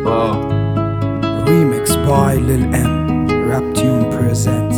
Remix by Lil M. Rap Tune presents.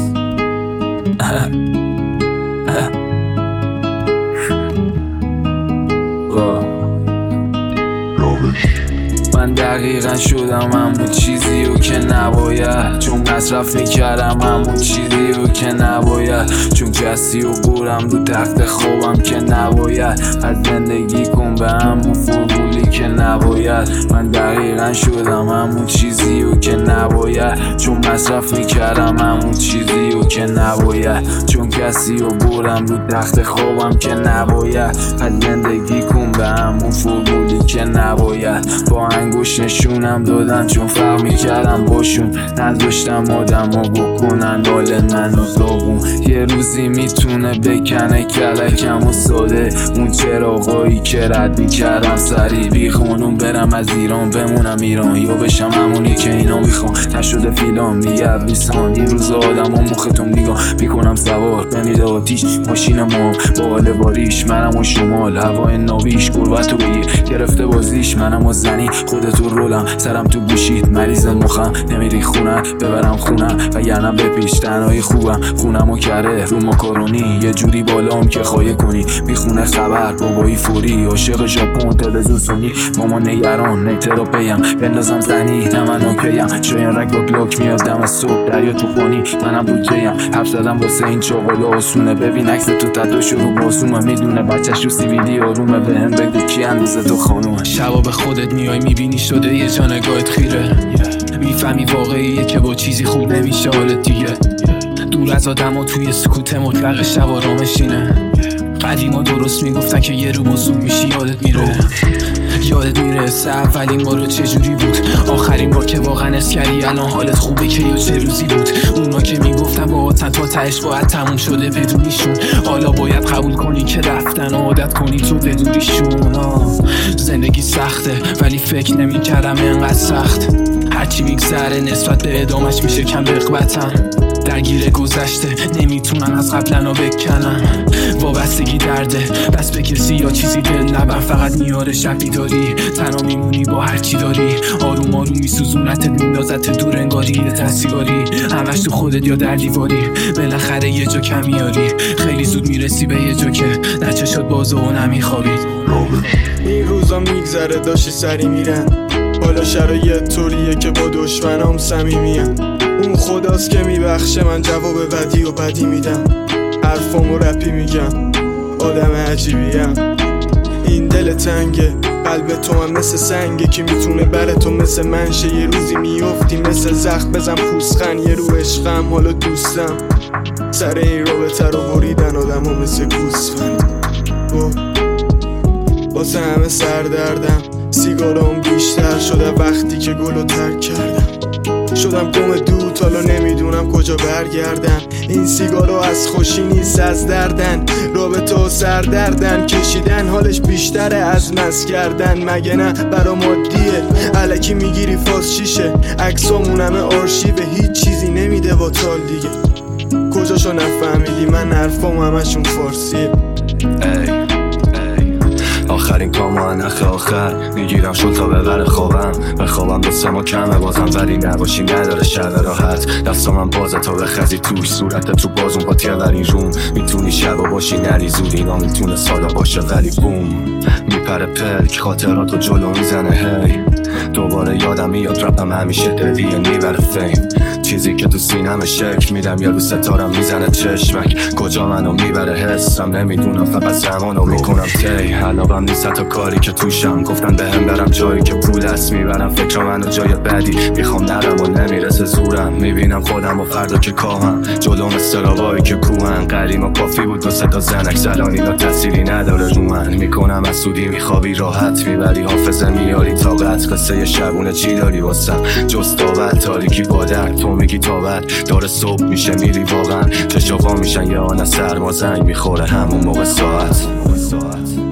من دقیقا شدم همون چیزی رو که نباید، چون مصرف میکردم همون چیزی رو که نباید، چون کسی رو برم رو تخت خوابم که نباید، از زندگی کن به همون فرمولی که نباید. من دقیقا شدم همون چیزی رو که نباید، چون مصرف میکردم همون چیزی رو که نباید، چون کسی رو برم رو تخت خوابم که نباید، از زندگی کن به همون فرمولی که نباید. با انگوش نشونم دادن چون فرق میکردم باشون، نذاشتم آدم ها بکنن حال منو داغون. یه روزی میتونه بکنه کلکم و ساده، اون چراغایی که رد میکردم سریع. بی خانوم برم از ایران بمونم ایران، یا بشم همونی که اینا میخوان. نشده فیلان میگه لیسان، این روز آدم ها مختون نگاه میکنم سوار بمیده آتیش ماشین ما با حال باریش. منم و شمال هوای ناویش گربتو بگیر گرفته بازیش، منم و زنی خودتو رولم سرم تو گوشید مریض مخم. نمیری خونم ببرم خونم وگرنه بپیش تنهایی خوبم. خونم و کره رو ماکارونی یه جوری بالام که خواهی کنی. میخونه خبر بابایی فوری عاشق ژاپن تلویزیون سونی. ماما نگران نترا پیم بندازم زنی نه منو پیم. شاید رگ با گلاک میاد دم صبح دریا توفانی منم بودجه‌ام. حرف زدم واسه این چاقالا آسونه، ببین عکس تو تتو شروع باسومه. میدونه بچه‌ش رو سی ویدی آرومه، بهم بگو کی اندازه تو خانومه. شبا به خودت میای میبینی شده یه جا نگاهت خیره، میفهمی واقعیه که با چیزی خوب نمیشه حالت دیگه. دور از آدم ها توی سکوت مطلق شب آرامشینه. قدیما درست میگفتن که یه رو بزرگ میشی یادت میره. یادت میرسه اولین بار چجوری بود، آخرین بار که واقعا اس کردی الان حالت خوبه که یا چه روزی بود. اونا که میگفتن با تا تهش باید تموم شده بدونیشون، حالا باید قبول کنی که رفتن و عادت کنی تو بدونیشون. زندگی سخته ولی فکر نمیکردم اینقدر سخت. هرچی میگذره نسبت به ادامش میشه کم رغبتم. درگیر گذشته نمیتونن از قبلنا بکنن. وابستگی درده بس به کسی یا چیزی دل نبر، فقط میاره شب بیداری. تنها میمونی با هرچی داری، آروم آروم میسوزونت میندازت دور انگاری. یه تحصیلگاری همش تو خودت یا در دیواری، بالاخره یه جا کم میاری. خیلی زود میرسی به یه جا که نچه شد بازه و نمیخوابید. این روزا میگذره داشتی سری میرن، حالا شرایط طوریه که با دشمنام صمیمیم. اون خداست که میبخشه من جواب بدی و بدی میدم. حرفامو رپی میگم آدم عجیبیم. این دل تنگه قلب تو هم مثل سنگه که میتونه بره تو مثل منشه. یه روزی میافتی مثل زخم بزن پوسخن. یه رو عشقم حالا دوستم سر این رابطه رو بریدن آدم ها مثل گوسفند. واسه همه سردردم سیگارام بیشتر شده وقتی که گلو ترک کردم. شدم گم دود حالا نمیدونم کجا برگردم. این سیگارو از خوشی نیست از دردن، رابطه و سردردن کشیدن حالش بیشتره از مس کردن. مگه نه برا مادیه الکی میگیری فاز شیشه، عکسامون همه آرشیوه هیچ چیزی نمیده با تال دیگه. کجاشو نفهمیدی من حرفام همشون فارسیه. آخرین کامو نخ آخر میگیرم شد تا ببر خوابم. بخوابم دو ما کمه بازم ولی نباشی نداره شب راحت. دستام هم بازه تا بخزی توش صورتت رو بازون با تیوری روم. میتونی شب و باشی نری زود اینا میتونه سالا باشه ولی بوم. میپره پلک خاطراتو جلو میزنه هی. دوباره یادم میاد رپم همیشه دلیه میبره فیم. چیزی که تو سینم شکل میدم یا رو ستارم میزنه چشمک. کجا منو میبره حسم نمیدونم فقط زمانو میکنم تی. حلابم نیست تا کاری که توشم، گفتن بهم برم جایی که پول است میبرم فکر منو جای بدی. میخوام نرم و نمیرسه زورم، میبینم خودم و فردا که کاهم جلوم استراوایی که کوهن. قریم و کافی بود دو سه تا زنک سلان اینا تأثیری نداره رو من. میکنم از سودی میخوابی راحت میبری حافظه میاری طاقت. قصه شبونه چی داری واسم جز داوت تاریکی با درد. تو میگی تابت داره صبح میشه میری واقعا چشاقا میشن یا نه سرما زنگ میخوره همون موقع ساعت.